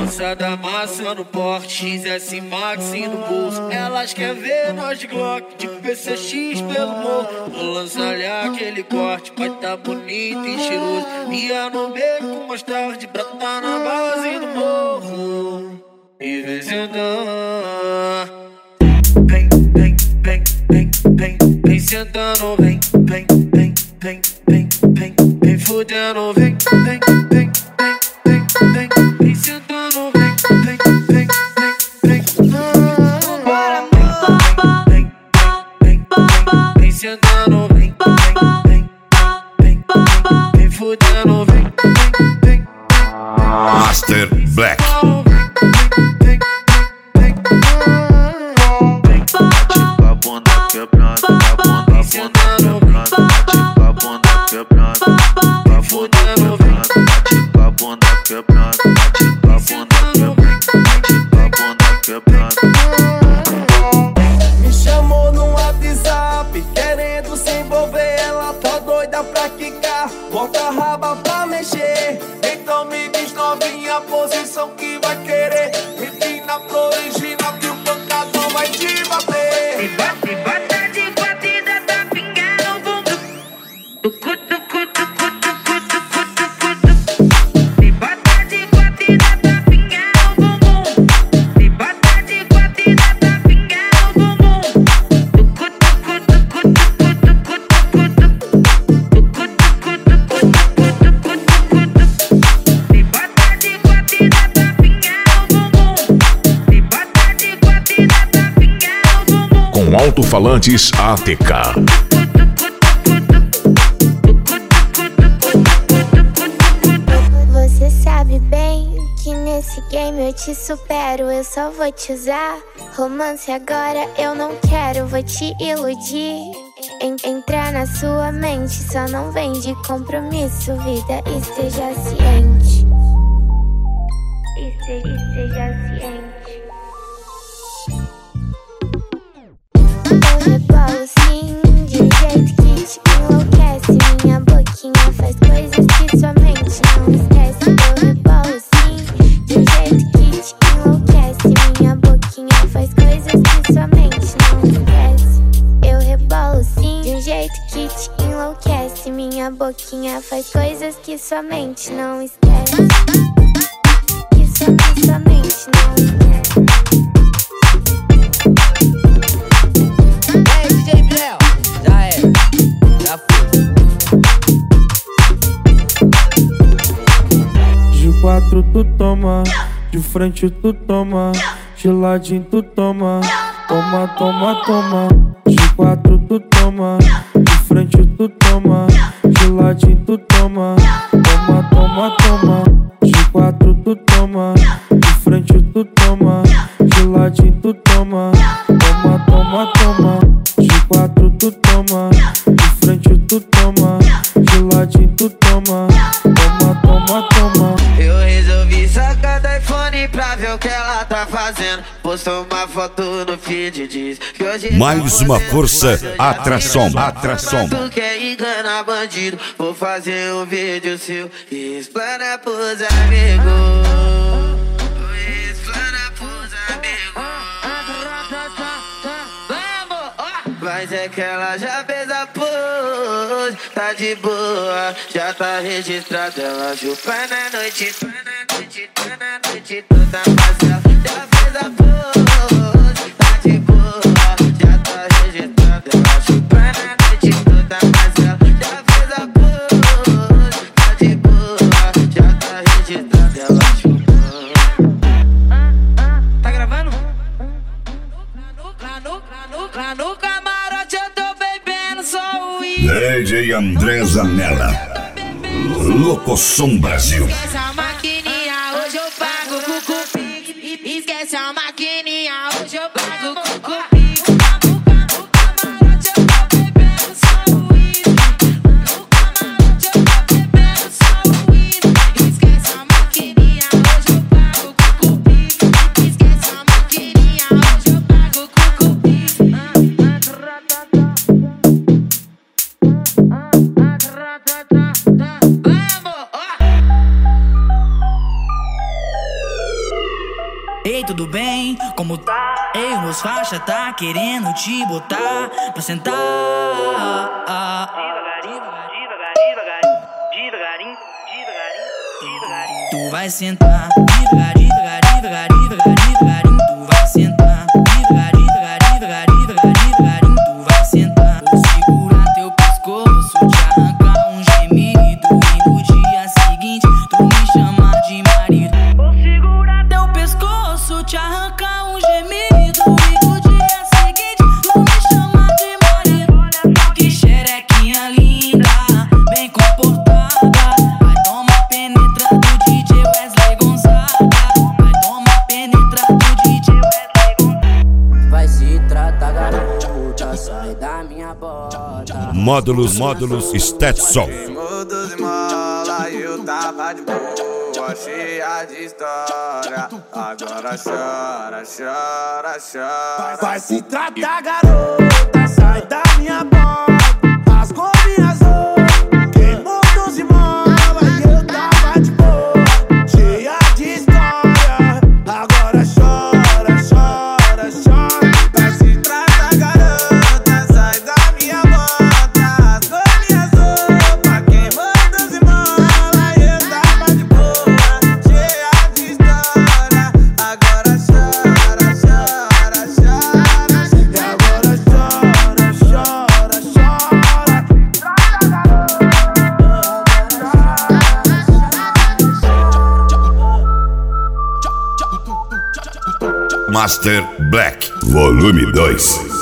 Lançada amassando porte, XS Max no bolso. Elas querem ver nós de Glock, de PCX pelo morro. Vou lançar-lhe aquele corte, vai tá bonito e cheiroso. Ia no beco mais tarde, pra tá na base do morro. E vem sentando, vem, vem, vem, vem, vem, vem sentando, vem, vem, vem, vem, vem, vem, vem fudendo, vem, vem, vem, vem, vem, vem sentando, vem, vem, vem, vem, vem, vem, vem, vem sentando, vem, vem, vem, vem fudendo, vem, vem, Master Black. Me chamou no WhatsApp, querendo se envolver. Ela tá doida pra quicar, bota a raba pra mexer. Então me diz novinha a posição que vai querer. Empina pro original que o pancadão vai te bater. E bota de quatro e dá tapinha no bumbum. Tucu, tucu, tucu, tucu, tucu, tucu, tucu. E bota de quatro e dá tapinha no bumbum. E bota de quatro e dá tapinha no bumbum. Tucu, tucu, tucu, tucu, tucu, tucu, tucu. Tucu, tucu, tucu, tucu, tucu, tucu. E bota de quatro e dá tapinha no bumbum. E bota de quatro e dá tapinha no bumbum. Com alto-falantes ATK. Você sabe bem que nesse game eu te supero. Eu só vou te usar. Romance agora eu não quero, vou te iludir. Entrar na sua mente, só não vem de compromisso. Vida, esteja ciente. Esteja ciente. Eu rebolo sim, de um jeito que te enlouquece. Minha boquinha faz coisas que sua mente não esquece. Eu rebolo sim, de um jeito que te enlouquece. Minha boquinha faz coisas que sua mente não esquece. Eu rebolo sim, de um jeito que te enlouquece. Minha boquinha faz coisas que sua mente não esquece. Que sua mente não esquece. DJ Bléu, já era, já foi. De quatro tu toma, de frente tu toma, de ladinho tu toma. Toma, toma, toma. De quatro tu toma, de frente tu toma, de ladinho tu toma. Toma, toma, toma. De quatro tu toma, de frente tu toma, de ladinho tu toma. Toma, toma, toma. De quatro tu toma, de frente tu toma, de ladinho tu toma. Toma, toma, toma. Eu resolvi sacar do iPhone pra ver o que ela tá fazendo. Postou uma foto no feed, diz que hoje Mais uma força, atração. Tu quer enganar bandido, vou fazer um vídeo seu e explana pros amigos. Explana pros amigos. Mas é que ela já fez a pose, tá de boa, já tá registrada. Ela chupa na noite, na noite toda, mas ela já fez a pose, tá de boa, já tá registrada. Ela chupa na noite toda, mas ela já fez a pose, tá de boa, já tá registrada. Ela chupa. Tá gravando? Lá no camarote eu tô bebendo só o DJ André Zanella. Locoção Brasil. Esquece a maquininha, hoje eu pago com cupi. Esquece a maquininha, hoje eu pago com cupi. No camarote eu tô bebendo só o uísque. No camarote eu tô bebendo só o uísque. Esquece a maquininha, hoje eu pago com cupi. Esquece a maquininha, hoje eu pago com cupi. Vamos! Ei, tudo bem? Como tá? Ei, o meus faixa tá querendo te botar pra sentar. Devagarinho. Tu vai sentar. Devagarinho. Tu vai sentar. Devagarinho. Tu vai sentar. Vou segurar teu pescoço, te arrancar um gemido, e no dia seguinte tu me chama de marido. Vou segurar teu pescoço, te arrancar um gemido, e no dia seguinte tu me chama de marido. Que xerequinha linda, bem comportada. Vai tomar penetra do DJ Wesley Gonzaga. Vai tomar penetra do DJ Wesley Gonzaga. Vai se tratar, garota, sai da minha bota. Módulos Stetson. Modos de mola, eu tava de boa, cheia de história. Agora chora. Vai se tratar, garota, sai da minha bota. Rasgou minhas roupas, queimou 12 mola, e eu tava de boa, cheia de história. Agora chora. Vai se tratar, garota, sai da minha bota. Rasgou minhas roupas, queimou 12 mola, e eu tava de boa, cheia de história. Agora chora. E agora Master Black, volume 2.